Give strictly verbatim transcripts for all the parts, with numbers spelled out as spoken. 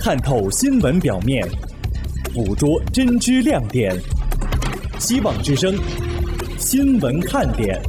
探透新闻表面，捕捉真知亮点。希望之声，新闻看点。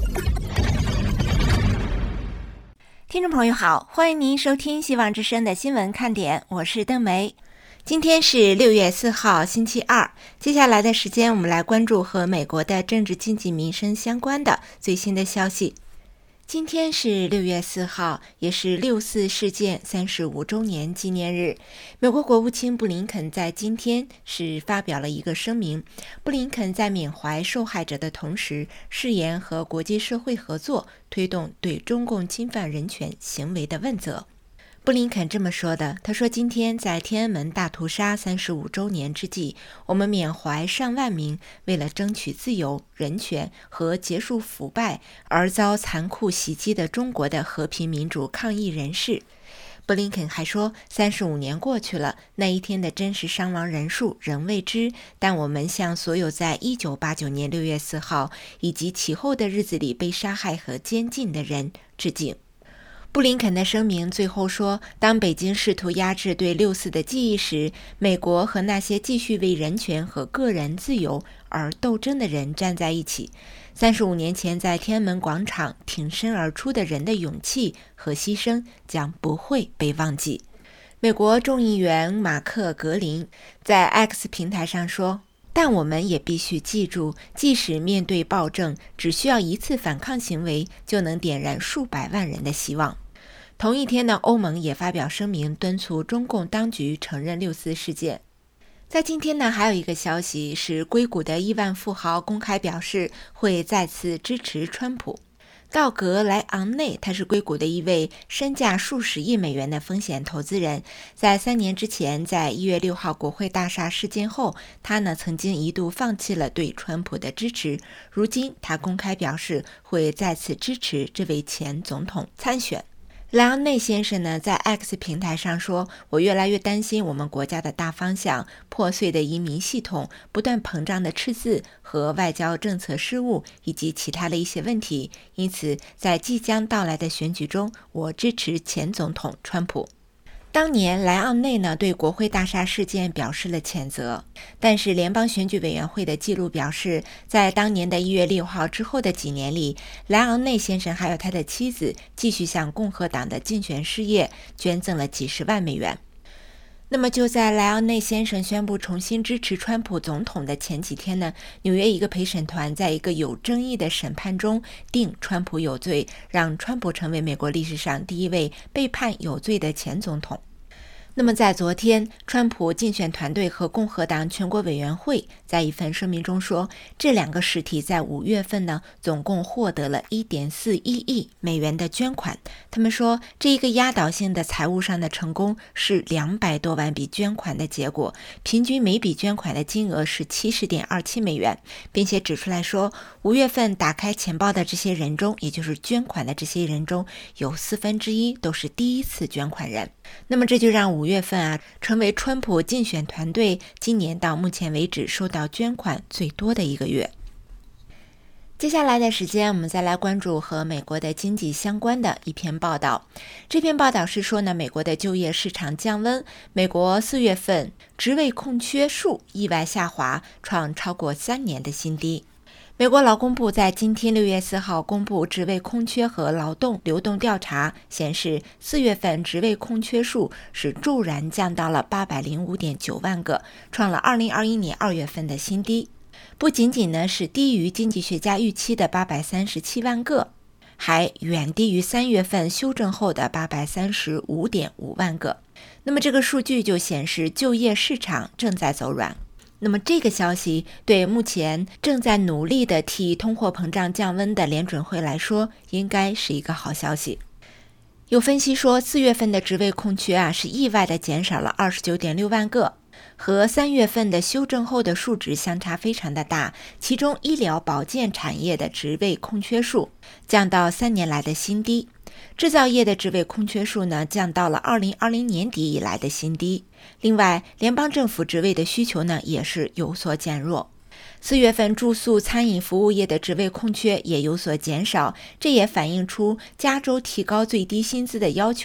听众朋友好，欢迎您收听希望之声的新闻看点，我是邓梅。今天是六月四号，星期二。接下来的时间，我们来关注和美国的政治、经济、民生相关的最新的消息。今天是六月四号，也是六四事件三十五周年纪念日。美国国务卿布林肯在今天是发表了一个声明。布林肯在缅怀受害者的同时，誓言和国际社会合作，推动对中共侵犯人权行为的问责。布林肯这么说的，他说今天在天安门大屠杀三十五周年之际，我们缅怀上万名为了争取自由、人权和结束腐败而遭残酷袭击的中国的和平民主抗议人士。布林肯还说，三十五年过去了，那一天的真实伤亡人数仍未知，但我们向所有在一九八九年六月四号以及其后的日子里被杀害和监禁的人致敬。布林肯的声明最后说，当北京试图压制对六四的记忆时，美国和那些继续为人权和个人自由而斗争的人站在一起。三十五年前在天安门广场挺身而出的人的勇气和牺牲将不会被忘记。美国众议员马克·格林在 X 平台上说，但我们也必须记住，即使面对暴政，只需要一次反抗行为就能点燃数百万人的希望。同一天呢，欧盟也发表声明，敦促中共当局承认六四事件。在今天呢，还有一个消息是，硅谷的亿万富豪公开表示会再次支持川普。道格莱昂内，他是硅谷的一位身价数十亿美元的风险投资人。在三年之前，在一月六号国会大厦事件后，他呢曾经一度放弃了对川普的支持。如今，他公开表示会再次支持这位前总统参选。莱昂内先生呢，在 X 平台上说，我越来越担心我们国家的大方向、破碎的移民系统、不断膨胀的赤字和外交政策失误，以及其他的一些问题。因此，在即将到来的选举中，我支持前总统川普。当年莱昂内呢对国会大厦事件表示了谴责，但是联邦选举委员会的记录表示，在当年的一月六号之后的几年里，莱昂内先生还有他的妻子继续向共和党的竞选事业捐赠了几十万美元。那么就在莱昂内先生宣布重新支持川普总统的前几天呢，纽约一个陪审团在一个有争议的审判中定川普有罪，让川普成为美国历史上第一位被判有罪的前总统。那么在昨天，川普竞选团队和共和党全国委员会在一份声明中说，这两个实体在五月份呢，总共获得了 一点四一亿美元的捐款。他们说，这一个压倒性的财务上的成功是两百多万笔捐款的结果，平均每笔捐款的金额是 七十点二七美元，并且指出来说，五月份打开钱包的这些人中，也就是捐款的这些人中，有四分之一都是第一次捐款人。那么这就让五月份啊，成为川普竞选团队今年到目前为止收到捐款最多的一个月。接下来的时间，我们再来关注和美国的经济相关的一篇报道。这篇报道是说呢，美国的就业市场降温，美国四月份职位空缺数意外下滑，创超过三年的新低。美国劳工部在今天六月四号公布职位空缺和劳动流动调查，显示四月份职位空缺数是骤然降到了八百零五点九万个，创了二零二一年二月份的新低。不仅仅呢是低于经济学家预期的八百三十七万个，还远低于三月份修正后的八百三十五点五万个。那么这个数据就显示就业市场正在走软。那么这个消息对目前正在努力的替通货膨胀降温的联准会来说，应该是一个好消息。有分析说，四月份的职位空缺啊是意外的减少了 二十九点六万个，和三月份的修正后的数值相差非常的大。其中医疗保健产业的职位空缺数降到三年来的新低，制造业的职位空缺数呢降到了二零二零年底以来的新低。另外，联邦政府职位的需求呢也是有所减弱。四月份住宿餐饮服务业的职位空缺也有所减少，这也反映出加州提高最低薪资的要求。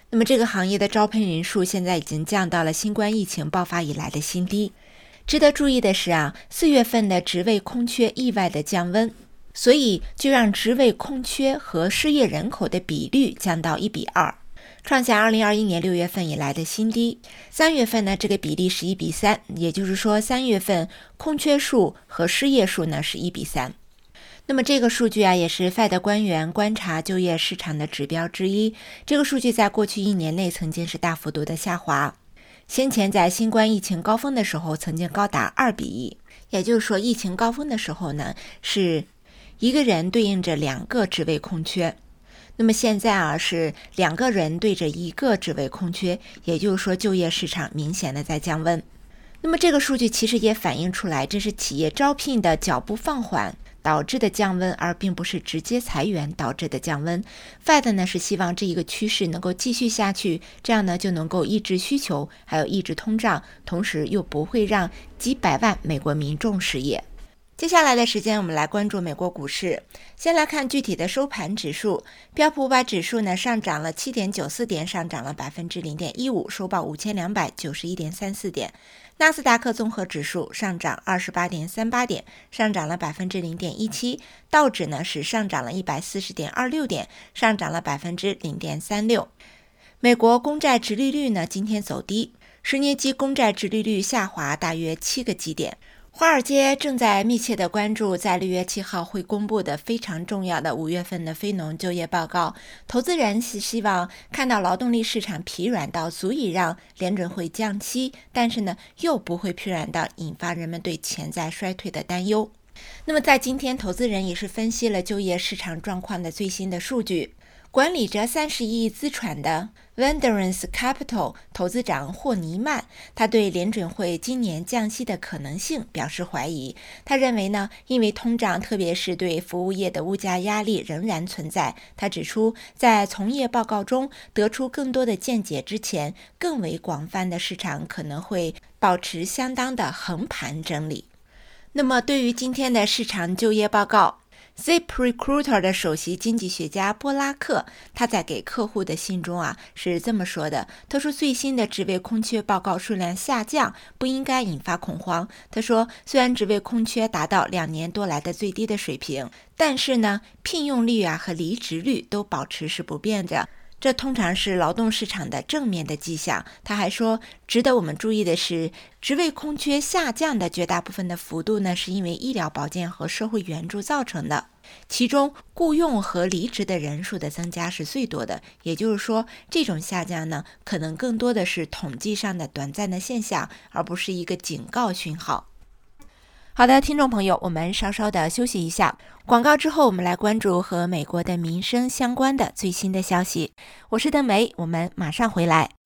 那么这个行业的招聘人数现在已经降到了新冠疫情爆发以来的新低。值得注意的是啊，四月份的职位空缺意外的降温，所以就让职位空缺和失业人口的比率降到一比二，创下二零二一年六月份以来的新低。三月份呢，这个比例是一比三，也就是说三月份空缺数和失业数呢是一比三。那么这个数据啊，也是 F E D 官员观察就业市场的指标之一。这个数据在过去一年内曾经是大幅度的下滑，先前在新冠疫情高峰的时候曾经高达二比一，也就是说疫情高峰的时候呢，是一个人对应着两个职位空缺。那么现在啊，是两个人对着一个职位空缺，也就是说就业市场明显的在降温。那么这个数据其实也反映出来，这是企业招聘的脚步放缓导致的降温，而并不是直接裁员导致的降温。 F E D 呢是希望这一个趋势能够继续下去，这样呢就能够抑制需求，还有抑制通胀，同时又不会让几百万美国民众失业。接下来的时间我们来关注美国股市。先来看具体的收盘指数，标普五百指数呢上涨了 七点九四 点，上涨了 百分之零点一五， 收报五千两百九十一点三四点。纳斯达克综合指数上涨 二十八点三八 点，上涨了 百分之零点一七。道指呢是上涨了 一百四十点二六 点，上涨了 百分之零点三六。美国公债殖利率呢今天走低，十年期公债殖利率下滑大约七个基点。华尔街正在密切地关注在六月七号会公布的非常重要的五月份的非农就业报告。投资人是希望看到劳动力市场疲软到足以让联准会降息，但是呢又不会疲软到引发人们对潜在衰退的担忧。那么在今天，投资人也是分析了就业市场状况的最新的数据。管理着三十亿资产的 Vanderance Capital 投资长霍尼曼，他对联准会今年降息的可能性表示怀疑。他认为呢，因为通胀，特别是对服务业的物价压力仍然存在。他指出，在从业报告中得出更多的见解之前，更为广泛的市场可能会保持相当的横盘整理。那么对于今天的市场就业报告，ZipRecruiter 的首席经济学家波拉克，他在给客户的信中啊是这么说的。他说，最新的职位空缺报告数量下降不应该引发恐慌。他说，虽然职位空缺达到两年多来的最低的水平，但是呢，聘用率啊和离职率都保持是不变的。这通常是劳动市场的正面的迹象。他还说，值得我们注意的是，职位空缺下降的绝大部分的幅度呢，是因为医疗保健和社会援助造成的。其中，雇佣和离职的人数的增加是最多的。也就是说，这种下降呢，可能更多的是统计上的短暂的现象，而不是一个警告讯号。好的，听众朋友，我们稍稍的休息一下，广告之后我们来关注和美国的民生相关的最新的消息。我是邓梅，我们马上回来。